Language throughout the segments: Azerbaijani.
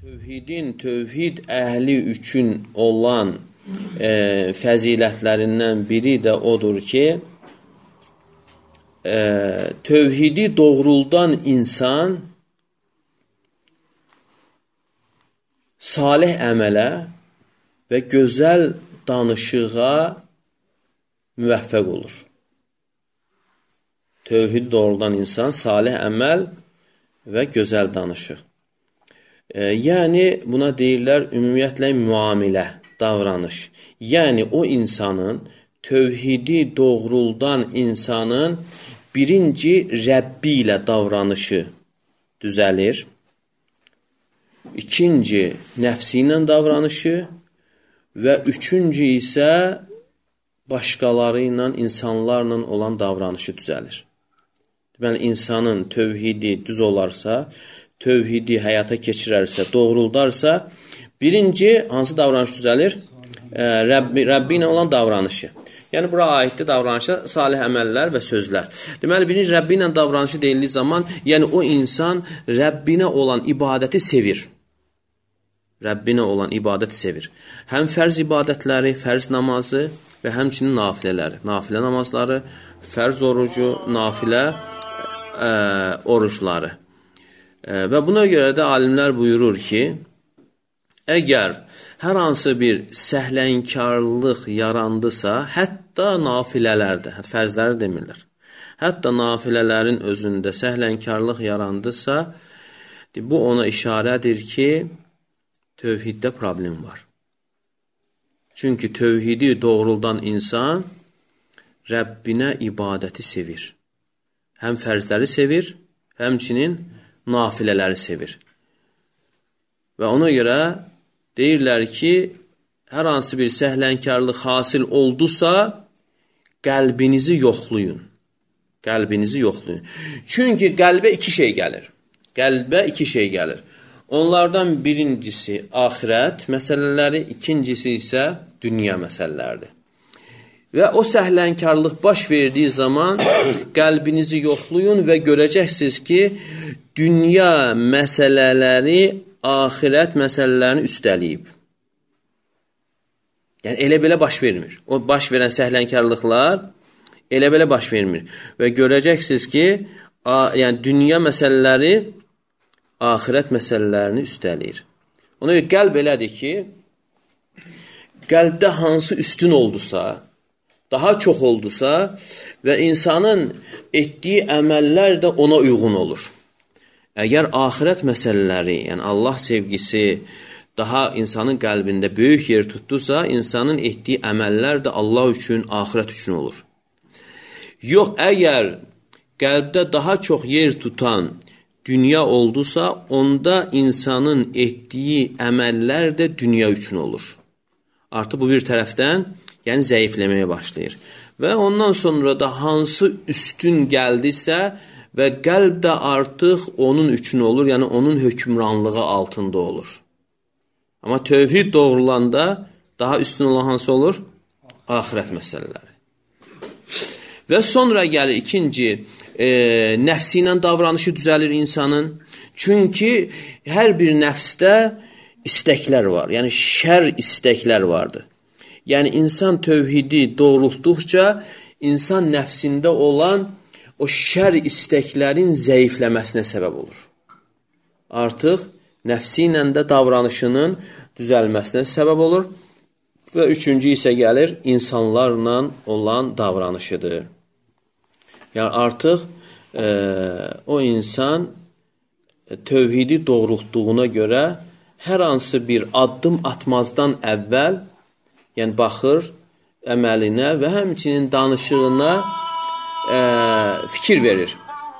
Tövhid əhli üçün olan fəzilətlərindən biri də odur ki, tövhidi doğruldan insan salih əmələ və gözəl danışığa müvəffəq olur. Tövhidi doğruldan insan salih əməl və gözəl danışıq. Yəni, buna deyirlər ümumiyyətlə müamilə, davranış. Yəni, o insanın, tövhidi doğruldan insanın birinci Rəbbi ilə davranışı düzəlir. İkinci, nəfsi ilə davranışı və üçüncü isə başqaları ilə, insanlarla olan davranışı düzəlir. Deməli, insanın tövhidi düz olarsa, tövhidi həyata keçirərsə, doğruldarsa, birinci hansı davranış düzəlir? Rəbbi ilə olan davranışı. Yəni, bura aiddir davranışa salih əməllər və sözlər. Deməli, birinci Rəbbi ilə davranışı deyildiyi zaman, yəni o insan Rəbbinə olan ibadəti sevir. Rəbbinə olan ibadəti sevir. Həm fərz ibadətləri, fərz namazı və həmçinin nafilələri. Nafilə namazları, fərz orucu, nafilə orucları. Və buna görə də alimlər buyurur ki, əgər hər hansı bir səhlənkarlıq yarandısa, hətta nafilələrdə, fərzləri demirlər, hətta nafilələrin özündə səhlənkarlıq yarandısa, bu ona işarədir ki, tövhiddə problem var. Çünki tövhidi doğruldan insan Rəbbinə ibadəti sevir. Həm fərzləri sevir, həmçinin nafilələri sevir. Və ona görə deyirlər ki, hər hansı bir səhlənkarlıq hasil oldusa, qəlbinizi yoxlayın. Qəlbinizi yoxlayın. Çünki qəlbə iki şey gəlir. Qəlbə iki şey gəlir. Onlardan birincisi axirət məsələləri, ikincisi isə dünya məsələləridir. Və o səhlənkarlıq baş verdiyi zaman qəlbinizi yoxlayın və görəcəksiniz ki, dünya məsələləri axirət məsələlərini üstələyib. Yəni, elə-belə baş vermir. O baş verən səhlənkarlıqlar elə-belə baş vermir. Və görəcəksiniz ki, yəni, dünya məsələləri axirət məsələlərini üstələyir. Ona görə qəlb elədir ki, qəlbdə hansı üstün oldusa, daha çox oldusa və insanın etdiyi əməllər də ona uyğun olur. Əgər axirət məsələləri, yəni Allah sevgisi daha insanın qəlbində böyük yer tutdusa, insanın etdiyi əməllər də Allah üçün, axirət üçün olur. Yox, əgər qəlbdə daha çox yer tutan dünya oldusa, onda insanın etdiyi əməllər də dünya üçün olur. Artıq bu bir tərəfdən, yəni zəifləməyə başlayır. Və ondan sonra da hansı üstün gəldisə və qəlb də artıq onun üçün olur, yəni onun hökmranlığı altında olur. Amma tövhid doğrulanda daha üstün olan hansı olur? Axirət məsələləri. Və sonra gəlir ikinci, nəfsi ilə davranışı düzəlir insanın. Çünki hər bir nəfsdə istəklər var, yəni şər istəklər vardır. Yəni, insan tövhidi doğrultduqca, insan nəfsində olan o şər istəklərin zəifləməsinə səbəb olur. Artıq nəfsi ilə də davranışının düzəlməsinə səbəb olur. Və üçüncü isə gəlir, insanlarla olan davranışıdır. Yəni, artıq o insan tövhidi doğrultduğuna görə hər hansı bir addım atmazdan əvvəl, yəni baxır əməlinə və həmçinin danışığına fikir verir.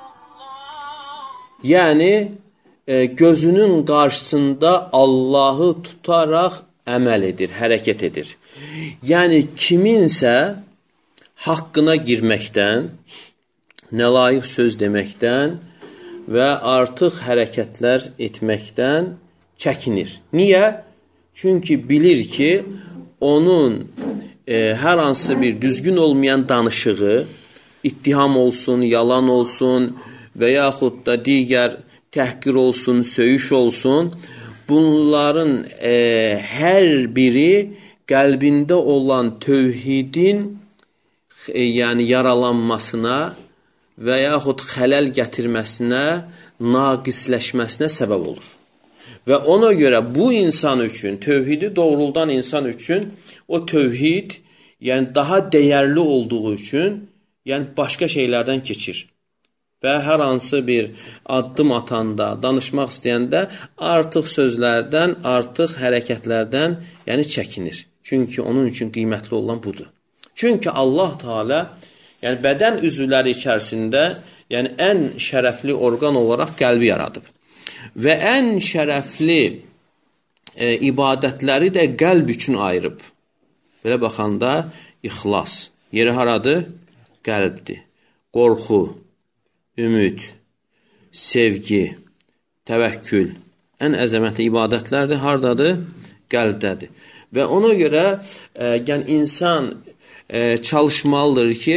Yəni, gözünün qarşısında Allahı tutaraq əməl edir, hərəkət edir. Yəni, kiminsə haqqına girməkdən, nəlayiq söz deməkdən və artıq hərəkətlər etməkdən çəkinir. Niyə? Çünki bilir ki, onun hər hansı bir düzgün olmayan danışığı, ittiham olsun, yalan olsun və yaxud da digər təhqir olsun, söyüş olsun, bunların hər biri qəlbində olan tövhidin yəni yaralanmasına və yaxud xələl gətirməsinə, naqisləşməsinə səbəb olur. Və ona görə bu insan üçün, tövhidi doğruldan insan üçün o tövhid yəni daha dəyərli olduğu üçün yəni başqa şeylərdən keçir. Və hər hansı bir addım atanda, danışmaq istəyəndə artıq sözlərdən, artıq hərəkətlərdən yəni çəkinir. Çünki onun üçün qiymətli olan budur. Çünki Allah Teala yəni bədən üzvləri içərisində yəni ən şərəfli orqan olaraq qəlbi yaradıb. Və ən şərəfli ibadətləri də qəlb üçün ayırıb. Belə baxanda ixlas. Yeri haradır? Qəlbdir. Qorxu, ümid, sevgi, təvəkkül. Ən əzəmətli ibadətlərdir. Hardadır? Qəlbdədir. Və ona görə yəni insan çalışmalıdır ki,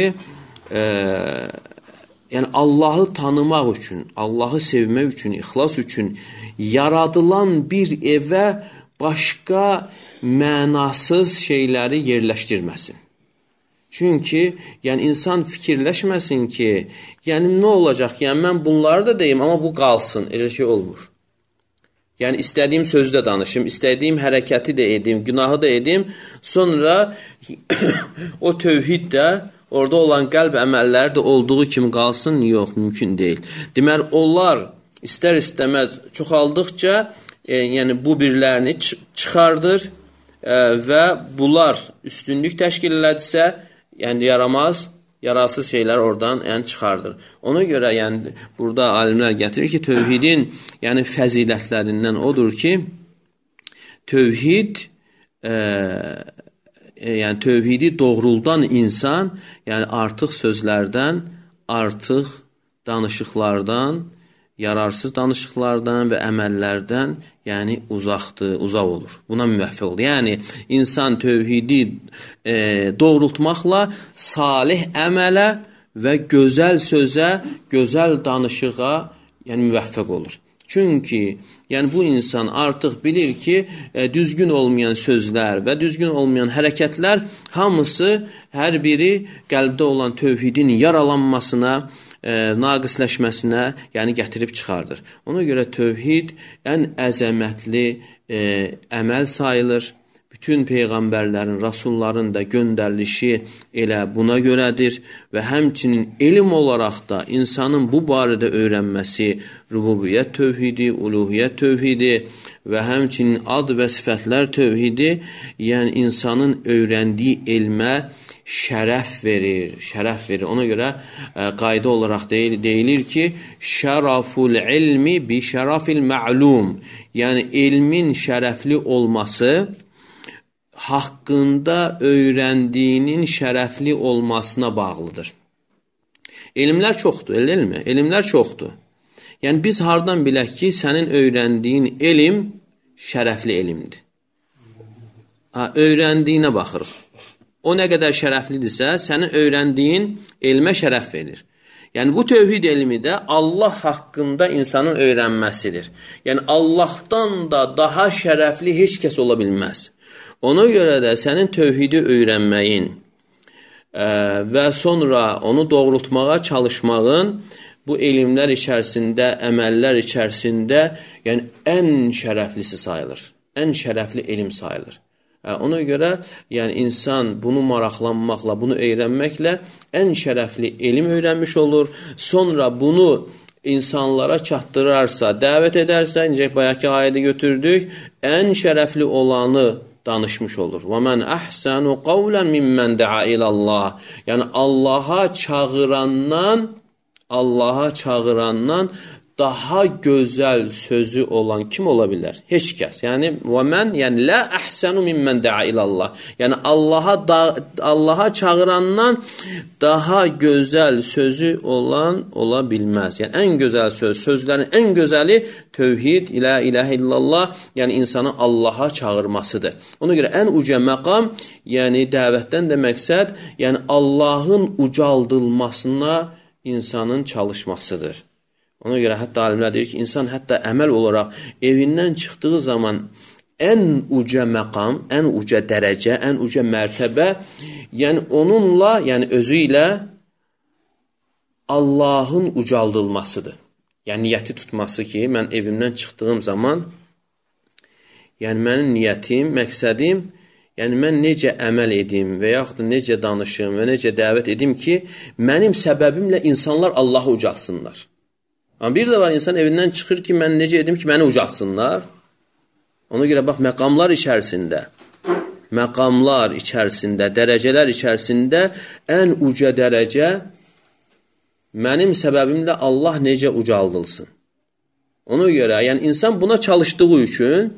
yəni Allahı tanımaq üçün, Allahı sevmək üçün, ixlas üçün yaradılan bir evə başqa mənasız şeyləri yerləşdirməsin. Çünki yəni insan fikirləşməsin ki, yəni nə olacaq? Yəni mən bunları da deyim, amma bu qalsın. Elə şey olmur. Yəni istədiyim sözü də danışım, istədiyim hərəkəti də edim, günahı da edim. Sonra o tövhid də, orada olan qəlb əməlləri də olduğu kimi qalsın. Yox, mümkün deyil. Deməli, onlar istər-istəməz çoxaldıqca yəni bu birlərini çıxardır və bunlar üstünlük təşkil elədirsə, yəni yaramaz, yararsız şeylər oradan yəni çıxardır. Ona görə yəni burada alimlər gətirir ki, tövhidin yəni fəzilətlərindən odur ki, tövhid yəni tövhidi doğruldan insan yəni artıq sözlərdən, artıq danışıqlardan, yararsız danışıqlardan və əməllərdən yəni uzaq olur. Buna müvəffəq olur. Yəni insan tövhidi doğrultmaqla salih əmələ və gözəl sözə, gözəl danışığa yəni müvəffəq olur. Çünki yəni bu insan artıq bilir ki, düzgün olmayan sözlər və düzgün olmayan hərəkətlər hamısı hər biri qəlbdə olan tövhidin yaralanmasına, naqisləşməsinə yəni gətirib çıxardır. Ona görə tövhid ən əzəmətli əməl sayılır. Bütün peyğəmbərlərin, rasulların da göndərilişi elə buna görədir və həmçinin elm olaraq da insanın bu barədə öyrənməsi rububiyyət tövhidi, uluhiyyət tövhidi və həmçinin ad və sifətlər tövhidi, yəni insanın öyrəndiyi elmə şərəf verir. Ona görə qayda olaraq deyilir ki, şəraful ilmi bi şərafil ma'lum. Yəni elmin şərəfli olması haqqında öyrəndiyinin şərəfli olmasına bağlıdır. Elmlər çoxdur, elmi? Elmlər çoxdur. Yəni biz hardan bilək ki, sənin öyrəndiyin elm şərəfli elmdir? Öyrəndiyinə baxırıq. O nə qədər şərəflidirsə, sənin öyrəndiyin elmə şərəf verir. Yəni bu tövhid elmi də Allah haqqında insanın öyrənməsidir. Yəni Allahdan da daha şərəfli heç kəs ola bilməz. Ona görə də sənin tövhidi öyrənməyin və sonra onu doğrultmağa çalışmağın bu elmlər içərisində, əməllər içərisində yəni ən şərəflisi sayılır. Ən şərəfli elm sayılır. Ona görə yəni insan bunu maraqlanmaqla, bunu öyrənməklə ən şərəfli elm öyrənmiş olur. Sonra bunu insanlara çatdırarsa, dəvət edərsə, necə bayaqki ayədə götürdük, ən şərəfli olanı danışmış olur. Və mən əhsənu qavlən mimmən də'a ilallah. Yəni Allaha çağırandan daha gözəl sözü olan kim ola bilər? Heç kəs. Yəni və mən yəni la əhsənu mimmən də'a ilallah. Yəni Allaha çağırandan daha gözəl sözü olan ola bilməz. Yəni ən gözəl sözlərin ən gözəli tövhid, la ilahə illallah, yəni insanı Allaha çağırmasıdır. Ona görə ən uca məqam, yəni dəvətdən də məqsəd, yəni Allahın ucaldılmasına insanın çalışmasıdır. Ona görə hətta alimlər deyir ki, insan hətta əməl olaraq evindən çıxdığı zaman ən uca məqam, ən uca dərəcə, ən uca mərtəbə, yəni onunla, yəni özü ilə Allahın ucaldılmasıdır. Yəni niyyəti tutması ki, mən evimdən çıxdığım zaman, yəni mənim niyyətim, məqsədim, yəni mən necə əməl edim və yaxud necə danışım və necə dəvət edim ki, mənim səbəbimlə insanlar Allahı ucalsınlar. Amma bir də var, insan evindən çıxır ki, mən necə edim ki, məni ucalsınlar. Ona görə bax, məqamlar içərisində, dərəcələr içərisində ən uca dərəcə mənim səbəbimlə Allah necə ucaldılsın. Ona görə, yəni insan buna çalışdığı üçün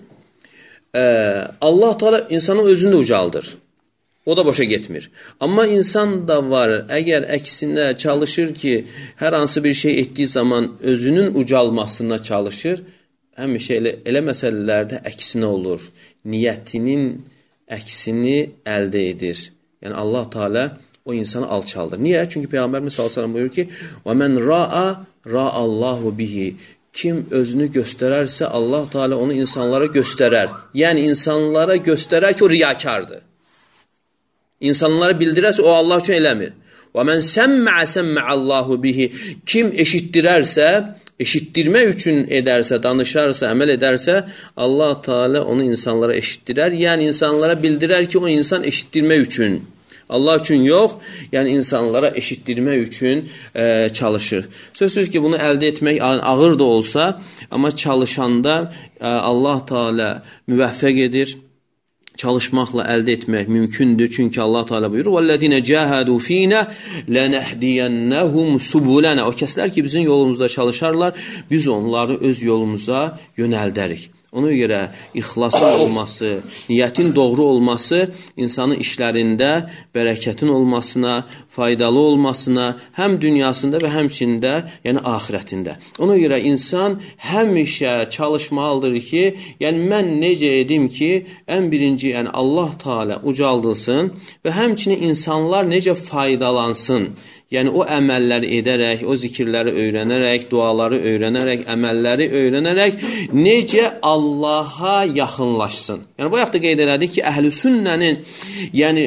Allah Teala insanın özünü ucaldır. O da boşa getmir. Amma insan da var, əgər əksinə çalışır ki, hər hansı bir şey etdiyi zaman özünün ucalmasına çalışır, həmişə elə məsələlərdə əksinə olur. Niyyətinin əksini əldə edir. Yəni Allah Teala o insanı alçaldır. Niyə? Çünki Peyğəmbərimiz sallallahu əleyhi və səlləm buyurur ki: "Və men ra'allahu bihi." Kim özünü göstərərsə, Allah Teala onu insanlara göstərər. Yəni insanlara göstərər ki, o riyakardır. İnsanlara bildirərsə, o Allah üçün eləmir. Və men səmma'allahu bihi. Kim eşitdirərsə, eşitdirmək üçün edərsə, danışarsa, əməl edərsə, Allah Teala onu insanlara eşitdirər. Yəni insanlara bildirər ki, o insan eşitdirmək üçün. Allah üçün yox, yəni insanlara eşitdirmək üçün çalışır. Sözsüz ki, bunu əldə etmək ağır da olsa, amma çalışanda Allah Teala müvəffəq edir. Çalışmaqla əldə etmək mümkündür. Çünki Allah Teala buyurur: "Vellezine cahadu fina lenehdiyennahum subulana." O kəslər ki, bizim yolumuzda çalışarlar, biz onları öz yolumuza yönəldərik. Ona görə ixlasın olması, niyyətin doğru olması insanın işlərində bərəkətin olmasına, faydalı olmasına, həm dünyasında və həmçində, yəni axirətində. Ona görə insan həmişə çalışmalıdır ki, yəni mən necə edim ki, ən birinci, yəni Allah Teala ucaldılsın və həmçinin insanlar necə faydalansın. Yəni o əməlləri edərək, o zikirləri öyrənərək, duaları öyrənərək, əməlləri öyrənərək necə Allaha yaxınlaşsın. Yəni bu yaxda qeyd elədik ki, Əhl-i Sünnənin yəni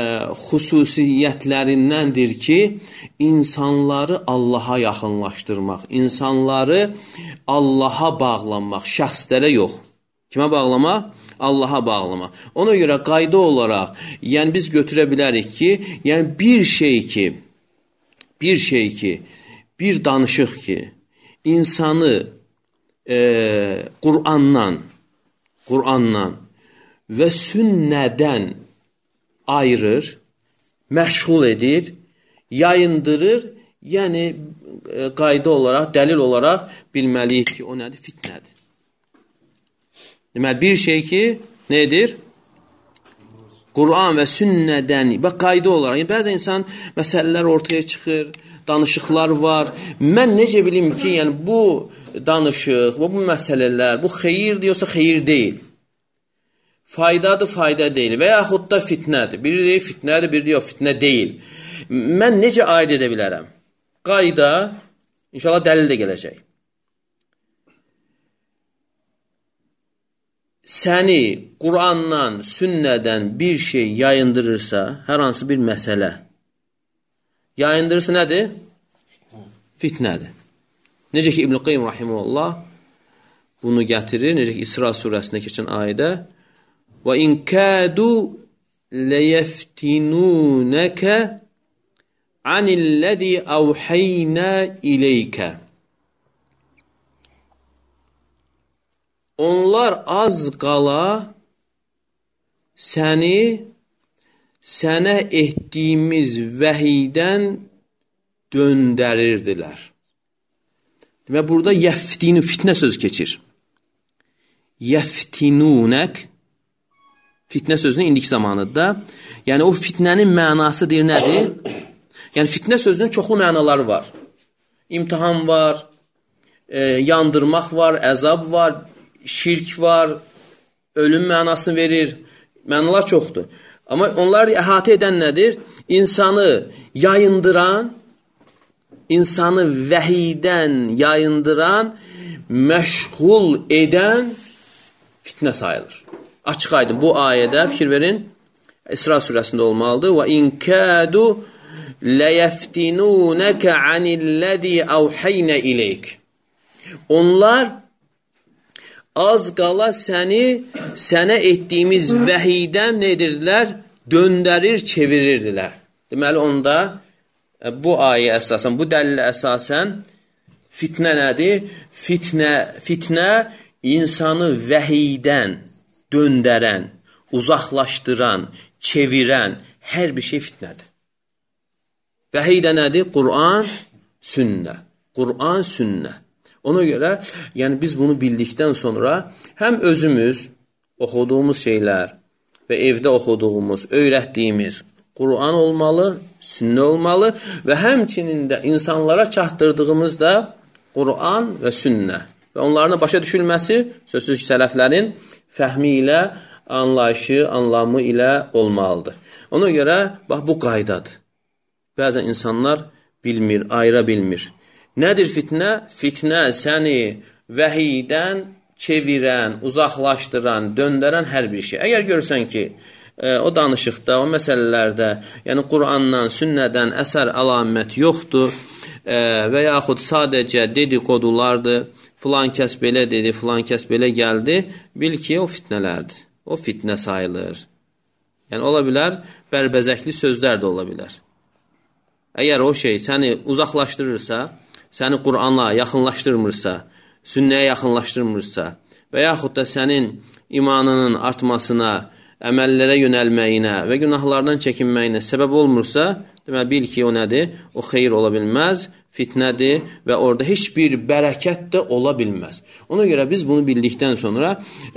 xüsusiyyətlərindəndir ki, insanları Allaha yaxınlaşdırmaq, insanları Allaha bağlanmaq, şəxslərə yox. Kimə bağlamaq? Allaha bağlamaq. Ona görə qayda olaraq, yəni biz götürə bilərik ki, yəni bir şey ki, danışıq ki, insanı Qur'andan və sünnədən ayırır, məşğul edir, yayındırır, yəni qayda olaraq, dəlil olaraq bilməliyik ki, o nədir? Fitnədir. Deməli, bir şey ki, nədir? Qur'an və sünnədən və qayda olaraq. Yəni, bəzən insan məsələlər ortaya çıxır, danışıqlar var. Mən necə bilim ki, yəni bu danışıq, bu məsələlər, bu xeyirdir, yoxsa xeyir deyil. Faydadır, fayda deyil. Və yaxud da fitnədir. Biri deyil, fitnədir, biri deyil, fitnə deyil. Mən necə aid edə bilərəm? Qayda, inşallah dəlil də gələcək. Səni Qur'andan, sünnədən bir şey yayındırırsa, hər hansı bir məsələ yayındırırsa nədir? Fitnədir. Necə ki İbn-i Qayyim rahimehullah bunu gətirir, necə ki İsra surəsində keçən ayədə: "Və in kadu leyeftinunaka anillezî awhayna ileyke." Onlar az qala sənə etdiyimiz vəhiydən döndərirdilər. Demək, burada yəftinu, fitnə söz keçir. Yəftinunək, fitnə sözünün indiki zamanıdır. Yəni, o fitnənin mənası deyir, nədir? Yəni, fitnə sözünün çoxlu mənaları var. İmtihan var, yandırmaq var, əzab var, şirk var, ölüm mənasını verir, mənalar çoxdur. Amma onları əhatə edən nədir? İnsanı yayındıran, insanı vəhiydən yayındıran, məşğul edən fitnə sayılır. Açıq aydın bu ayədə fikir verin. İsra surəsində olmalıdır. Və in kadu ləyəftinunəkə anilləzi əvhəynə ileyk. Onlar az qala sənə etdiyimiz vəhiydən nə edirdilər? Döndərir, çevirirdilər. Deməli, onda bu ayə əsasən, bu dəlilə əsasən fitnə nədir? Fitnə insanı vəhiydən döndərən, uzaqlaşdıran, çevirən hər bir şey fitnədir. Vəhidə nədir? Quran, sünnə. Quran, sünnə. Ona görə, yəni biz bunu bildikdən sonra həm özümüz oxuduğumuz şeylər və evdə oxuduğumuz, öyrətdiyimiz Quran olmalı, sünnə olmalı və həmçinin də insanlara çatdırdığımız da Quran və sünnə. Və onların başa düşülməsi sözsüz sələflərin fəhmi ilə, anlayışı, anlamı ilə olmalıdır. Ona görə, bax, bu qaydadır. Bəzən insanlar bilmir, ayıra bilmir. Nədir fitnə? Fitnə səni vəhiydən çevirən, uzaqlaşdıran, döndərən hər bir şey. Əgər görürsən ki, o danışıqda, o məsələlərdə, yəni Qurandan, sünnədən əsər əlamət yoxdur və yaxud sadəcə dedikodulardır, filan kəs belə dedi, filan kəs belə gəldi, bil ki, o fitnələrdir. O fitnə sayılır. Yəni, ola bilər, bərbəzəkli sözlər də ola bilər. Əgər o şey səni uzaqlaşdırırsa, səni Qur'ana yaxınlaşdırmırsa, sünnəyə yaxınlaşdırmırsa və yaxud da sənin imanının artmasına, əməllərə yönəlməyinə və günahlardan çəkinməyinə səbəb olmursa, deməli, bil ki, o nədir? O xeyir ola bilməz, fitnədir və orada heç bir bərəkət də ola bilməz. Ona görə biz bunu bildikdən sonra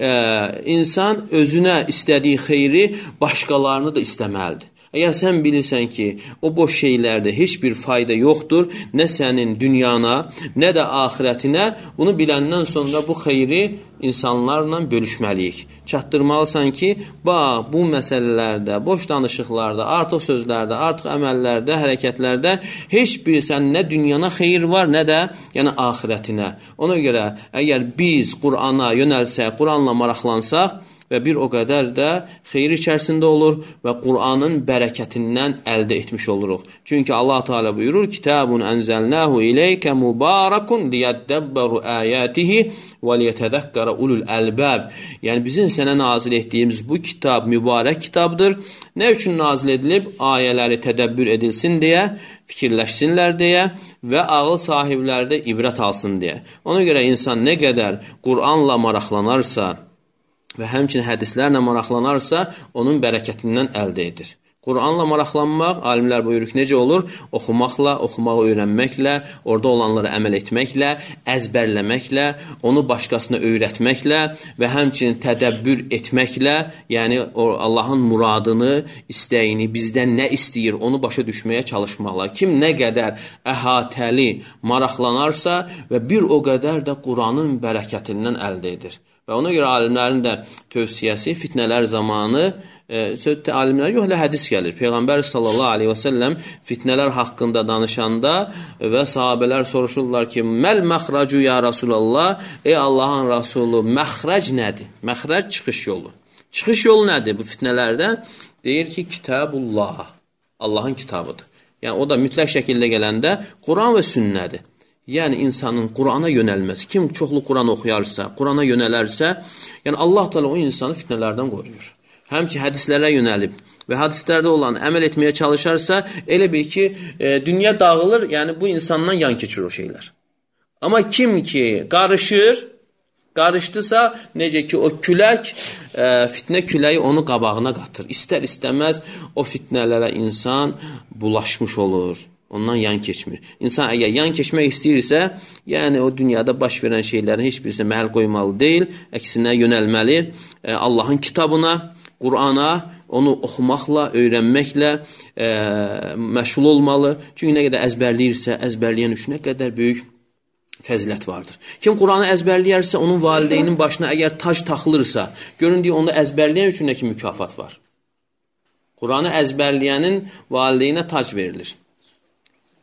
insan özünə istədiyi xeyri başqalarını da istəməlidir. Əgər sən bilirsən ki, o boş şeylərdə heç bir fayda yoxdur, nə sənin dünyana, nə də axirətinə, bunu biləndən sonra bu xeyri insanlarla bölüşməliyik. Çatdırmalısan ki, bu məsələlərdə, boş danışıqlarda, artıq sözlərdə, artıq əməllərdə, hərəkətlərdə heç bir sən nə dünyana xeyir var, nə də yəni axirətinə. Ona görə, əgər biz Qur'ana yönəlsək, Qur'anla maraqlansaq, və bir o qədər də xeyir içərisində olur və Qur'anın bərəkətindən əldə etmiş oluruq. Çünki Allah Teala buyurur, Kitabun ənzəlnəhu ileykə mübarakun liyyəddəbbəru əyətihi və liyətədəkkərə ulul əlbəb. Yəni, bizim sənə nazil etdiyimiz bu kitab mübarək kitabdır. Nə üçün nazil edilib? Ayələri tədəbbür edilsin deyə, fikirləşsinlər deyə və ağıl sahibləri də ibrət alsın deyə. Ona görə insan nə qədər Qur'anla maraqlanarsa və həmçinin hədislərlə maraqlanarsa, onun bərəkətindən əldə edir. Qur'anla maraqlanmaq, alimlər buyurur ki, necə olur? Oxumaqla, oxumağı öyrənməklə, orada olanlara əməl etməklə, əzbərləməklə, onu başqasına öyrətməklə və həmçinin tədəbbür etməklə, yəni Allahın muradını, istəyini, bizdən nə istəyir, onu başa düşməyə çalışmaqla. Kim nə qədər əhatəli maraqlanarsa və bir o qədər də Qur'anın bərəkətindən əldə edir. Və ona görə alimlərin də tövsiyəsi fitnələr zamanı, alimlər yox, hədis gəlir. Peyğəmbər sallallahu aleyhi və səlləm fitnələr haqqında danışanda və sahabələr soruşurlar ki, məl məxracu ya Rasulallah, ey Allahın Rasulü, məxrac nədir? Məxrac çıxış yolu. Çıxış yolu nədir bu fitnələrdən? Deyir ki, Kitabullah, Allahın kitabıdır. Yəni, o da mütləq şəkildə gələndə Quran və sünnədir. Yəni, insanın Qur'ana yönəlməsi, kim çoxlu Qur'an oxuyarsa, Qur'ana yönələrsə, yəni Allah Teala o insanı fitnələrdən qoruyur. Həmçinin hədislərə yönəlib və hədislərdə olan əməl etməyə çalışarsa, elə bil ki, dünya dağılır, yəni bu insandan yan keçir o şeylər. Amma kim ki, qarışdısa, necə ki, o külək, fitnə küləyi onu qabağına qatır. İstər-istəməz o fitnələrə insan bulaşmış olur. Ondan yan keçmir. İnsan əgər yan keçmək istəyirsə, yəni o dünyada baş verən şeylərin heç birisinə məhəl qoymalı deyil, əksinə yönəlməli Allahın kitabına, Qur'ana, onu oxumaqla, öyrənməklə məşğul olmalı. Çünki nə qədər əzbərləyirsə, əzbərləyən üçün nə qədər böyük fəzilət vardır. Kim Qur'anı əzbərləyərsə, onun valideynin başına əgər tac taxılırsa, görün deyə onu əzbərləyən üçün nə ki mükafat var. Qur'anı əzbərləyənin valideynə tac verilir.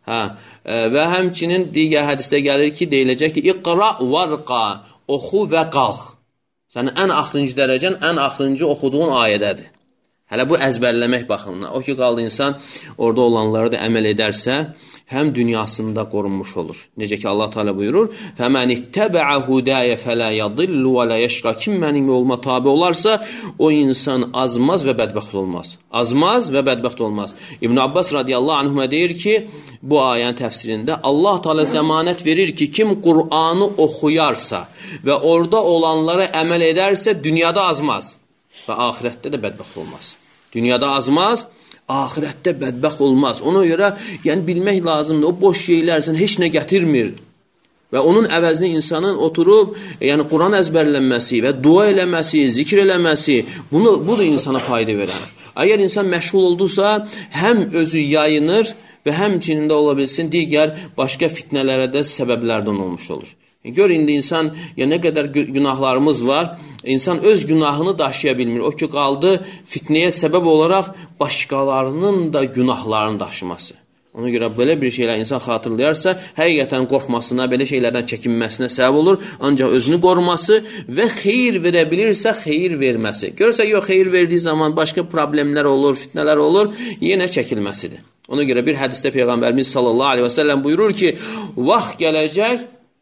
Və həmçinin digər hədisdə gəlir ki, deyiləcək ki, iqra varqa, oxu və qalx. Sənin ən axırıncı dərəcən, ən axırıncı oxuduğun ayədədir. Hələ bu əzbərləmək baxımından. O ki, qaldı insan orada olanları da əməl edərsə, həm dünyasında qorunmuş olur. Necə ki, Allah Teala buyurur, فَمَنِ اتَّبَعَ هُدَايَ فَلَا يَضِلُّ وَلَا يَشْقَى. Kim mənim yoluma tabi olarsa, o insan azmaz və bədbəxt olmaz. Azmaz və bədbəxt olmaz. İbn Abbas radiyallahu anhümə deyir ki, bu ayənin təfsirində Allah Teala zəmanət verir ki, kim Qur'anı oxuyarsa və orada olanlara əməl edərsə, dünyada azmaz və axirətdə də bədbəxt olmaz. Dünyada azmaz, axirətdə bədbəxt olmaz. Ona görə yəni bilmək lazımdır. O boş şeylər sən heç nə gətirmir. Və onun əvəzini insanın oturub, yəni Quran əzbərlənməsi və dua eləməsi, zikr eləməsi, bu da insana fayda verər. Əgər insan məşğul oldusa, həm özü yayınır və həmçinin də ola bilsin digər başqa fitnələrə də səbəblərdən olmuş olur. Gör, indi insan, ya nə qədər günahlarımız var, insan öz günahını daşıya bilmir. O ki, qaldı fitnəyə səbəb olaraq başqalarının da günahlarını daşıması. Ona görə belə bir şeylər insan xatırlayarsa, həqiqətən qorxmasına, belə şeylərdən çəkinməsinə səbəb olur. Ancaq özünü qoruması və xeyir verə bilirsə, xeyir verməsi. Görsə, yox, xeyir verdiyi zaman başqa problemlər olur, fitnələr olur, yenə çəkilməsidir. Ona görə bir hədisdə Peyğəmbərimiz sallallahu aleyhi və səlləm buyurur ki, vaxt gələcək,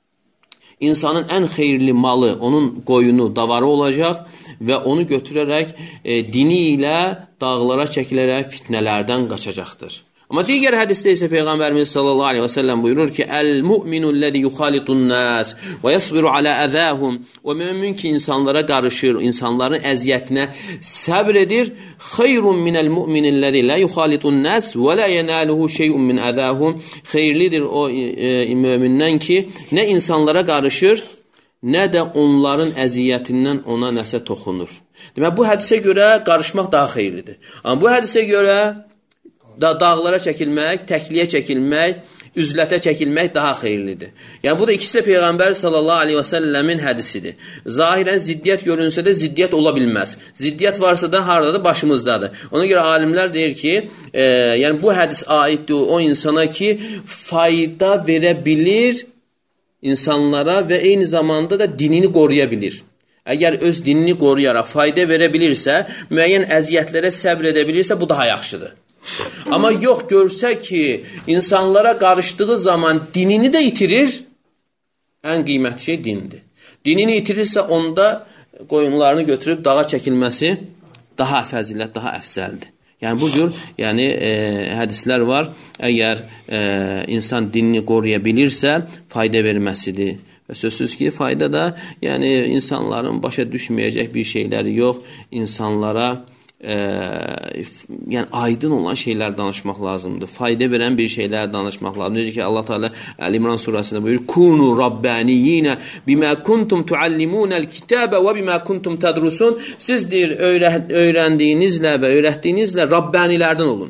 İnsanın ən xeyirli malı, onun qoyunu, davarı olacaq və onu götürərək dini ilə dağlara çəkilərək fitnələrdən qaçacaqdır. Amma digər hədisdə isə Peyğəmbərimiz sallallahu aleyhi və səlləm buyurur ki, Əl-mu'minul-ləzi yuxalitun-nas və yasbiru alə əzəhum. O mümin ki, insanlara qarışır, insanların əziyyətinə səbr edir. Xeyrun minəl-mu'minil-ləzi lə yuxalitun-nas və lə yənəluhu şeyun min əzəhum. Xeyirlidir o mümindən ki, nə insanlara qarışır, nə də onların əziyyətindən ona nəsə toxunur. Demək, bu hədisə görə qarışmaq daha xeyirlidir. Amma bu hədisə görə dağlara çəkilmək, təkliyə çəkilmək, üzlətə çəkilmək daha xeyirlidir. Yəni, bu da ikisi də Peyğəmbər sallallahu aleyhi və səlləmin hədisidir. Zahirən ziddiyyət görünsə də ziddiyyət ola bilməz. Ziddiyyət varsa da haradadır? Başımızdadır. Ona görə alimlər deyir ki, yəni bu hədis aiddir o insana ki, fayda verə bilir insanlara və eyni zamanda da dinini qoruya bilir. Əgər öz dinini qoruyaraq fayda verə bilirsə, müəyyən əziyyətlərə səbr edə bilirsə, bu daha yaxşıdır. Amma yox, görsə ki, insanlara qarışdığı zaman dinini də itirir, ən qiymətli şey dindir. Dinini itirirsə, onda qoyunlarını götürüb dağa çəkilməsi daha fəzilət, daha əfsəldir. Yəni, bu cür hədislər var, əgər insan dinini qoruya bilirsə, fayda verməsidir. Və sözsüz ki, fayda da, yəni insanların başa düşməyəcək bir şeyləri yox, insanlara yəni aydın olan şeylər danışmaq lazımdır. Fayda verən bir şeylər danışmaq lazımdır. Necə ki, Allah Teala Əl-İmran surasında buyurur, Kunu rabbaniyinə bimə kuntum tuallimunəl kitəbə və bimə kuntum tədrusun. Siz deyir, öyrəndiyinizlə və öyrətdiyinizlə Rabbanilərdən olun.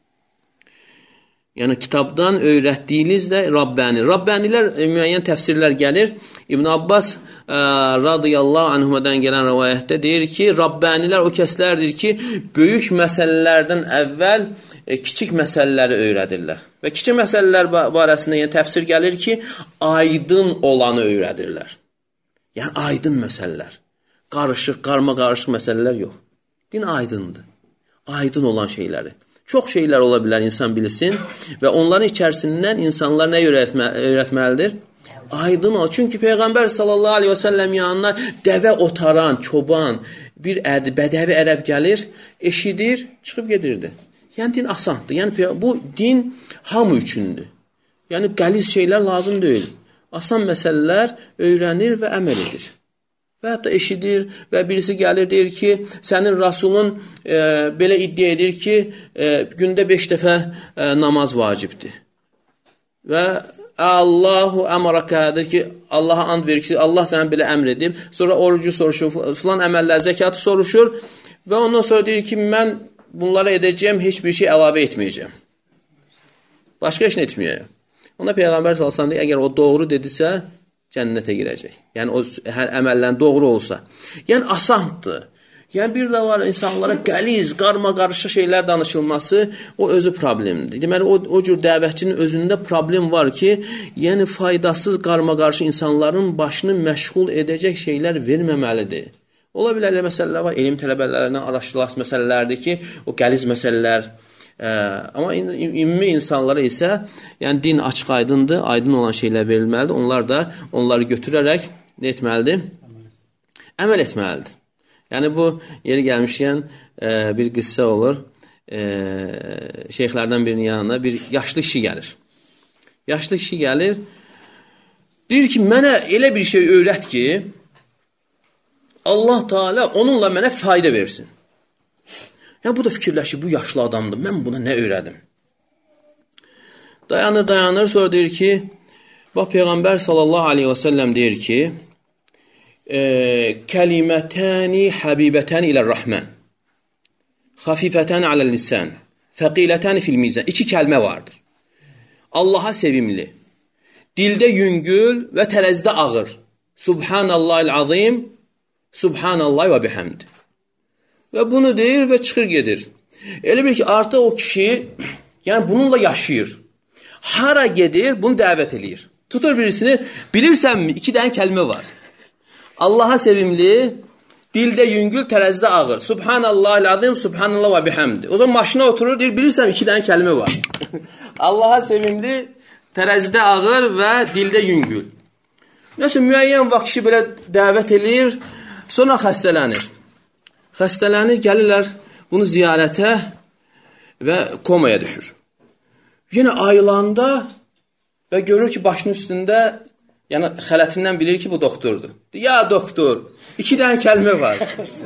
Yəni, kitabdan öyrətdiyinizlə Rabbani. Rabbanilər, müəyyən təfsirlər gəlir. İbn Abbas radiyallahu anhümədən gələn rəvayətdə deyir ki, Rabbanilər o kəslərdir ki, böyük məsələlərdən əvvəl kiçik məsələləri öyrədirlər. Və kiçik məsələlər barəsində yəni, təfsir gəlir ki, aydın olanı öyrədirlər. Yəni, aydın məsələlər. Qarışıq, qarma-qarışıq məsələlər yox. Din aydındır. Aydın olan şeyləri. Çox şeylər ola bilər, insan bilsin və onların içərisindən insanlar nə öyrətməlidir? Aydın ol. Çünki Peyğəmbər sallallahu aleyhi və səlləm yanına dəvə otaran, çoban, bir bədəvi ərəb gəlir, eşidir, çıxıb gedirdi. Yəni, din asandır. Yəni, bu din hamı üçündür. Yəni, qəliz şeylər lazım deyil. Asan məsələlər öyrənir və əməl edir. Və hətta eşidir və birisi gəlir, deyir ki, sənin Rasulun belə iddia edir ki, gündə 5 dəfə namaz vacibdir. Və Allahu əmrakədir ki, Allaha and verir ki, Allah sənə belə əmr edib. Sonra orucu soruşur, filan əməllər, zəkatı soruşur və ondan sonra deyir ki, mən bunlara edəcəyəm, heç bir şey əlavə etməyəcəm. Başqa heç nə etməyəcəm. Ona Peyğəmbər sallallahu deyir, əgər o doğru dedisə, cənnətə girəcək. Yəni, o hər əməllərin doğru olsa. Yəni, asandır. Yəni, bir də var insanlara qəliz, qarma-qarışıq şeylər danışılması, o özü problemdir. Deməli, o cür dəvətçinin özündə problem var ki, yəni faydasız, qarma-qarışıq insanların başını məşğul edəcək şeylər verməməlidir. Ola bilər, məsələlər var, elm tələbələrindən araşdırılan məsələlərdir ki, o qəliz məsələlər. Amma ümumi insanlara isə, yəni din açıq aydındır, aydın olan şeylər verilməlidir. Onlar da onları götürərək nə etməlidir? Əməl etməlidir. Yəni, bu yeri gəlmişkən bir qıssə olur. Şeyxlərdən birinin yanına bir yaşlı kişi gəlir. Yaşlı kişi gəlir, deyir ki, mənə elə bir şey öyrət ki, Allah Teala onunla mənə fayda versin. Yəni, bu da fikirləşir, bu yaşlı adamdır, mən buna nə öyrədim? Dayanır, sonra deyir ki, bax, Peyğəmbər sallallahu aleyhi və səlləm deyir ki, kəlimətəni həbibətəni ilə'r-rəhmən, xafifətəni aləl-lisən, fəqilətəni fil-mizən. 2 kəlmə vardır. Allaha sevimli, dildə yüngül və tərəzidə ağır. Subhanallahil-azim, subhanallah və bihamd. Və bunu deyir və çıxır gedir. Elə bir ki, artıq o kişi yəni bununla yaşayır. Hara gedir, bunu dəvət edir. Tutur birisini, bilirsənmi, 2 dənə kəlmə var. Allaha sevimli, dildə yüngül, tərəzidə ağır. Subhanallahil-azim, subhanallah və bihamd. O zaman maşına oturur, deyir, bilirsənmi, 2 dənə kəlmə var. Allaha sevimli, tərəzidə ağır və dildə yüngül. Nəsə, müəyyən vaxt kişi belə dəvət edir, sonra xəstələnir. Xəstələnir, gəlirlər bunu ziyarətə və komaya düşür. Yenə ayılanda və görür ki, başının üstündə, yəni xələtindən bilir ki, bu doktordur. Ya doktor, 2 dənə kəlmə var.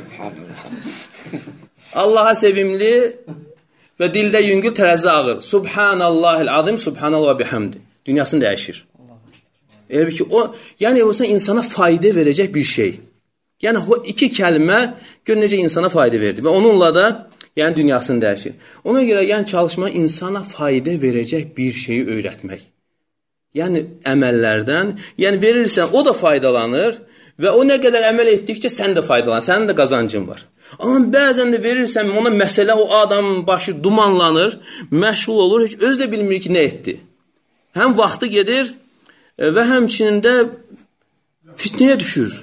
Allaha sevimli və dildə yüngül, tərəzidə ağır. Subhanallahil-azim, subhanallah və bihamd. Dünyasını dəyişir. Elə bir ki, o, yəni o insana fayda verəcək bir şey. Yəni, o 2 kəlmə gör necə insana fayda verdi və onunla da yəni dünyasını dəyişir. Ona görə yəni çalışma insana fayda verəcək bir şeyi öyrətmək. Yəni əməllərdən, yəni verirsən, o da faydalanır və o nə qədər əməl etdikcə sən də faydalanır, sənin də qazancın var. Amma bəzən də verirsən, ona məsələ o adamın başı dumanlanır, məşğul olur, heç özü də bilmir ki, nə etdi. Həm vaxtı gedir və həmçinin də fitnəyə düşür.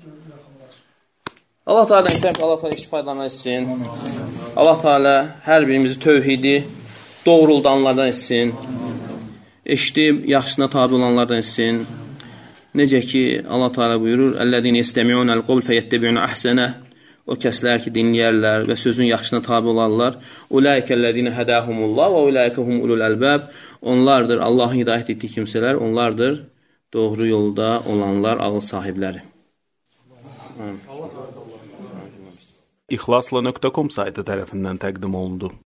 Allah Teala istifadədən etsin. Allah Teala hər birimizi tövhidi doğruldanlardan etsin. Eşidib yaxşısına tabi olanlardan etsin. Necə ki Allah Teala buyurur: "Ellezine yestemi'unel qavl feyettabi'un ahsana." O kəslər ki dinləyərlər və sözün yaxşısına tabi olarlar. Ulaikellezine hedahumullah və ulaikahum ulul albab. Onlardır Allahın hidayət etdiyi kimsələr, onlardır doğru yolda olanlar, ağıl sahibləri. İxlasla.com saytı tərəfindən təqdim olundu.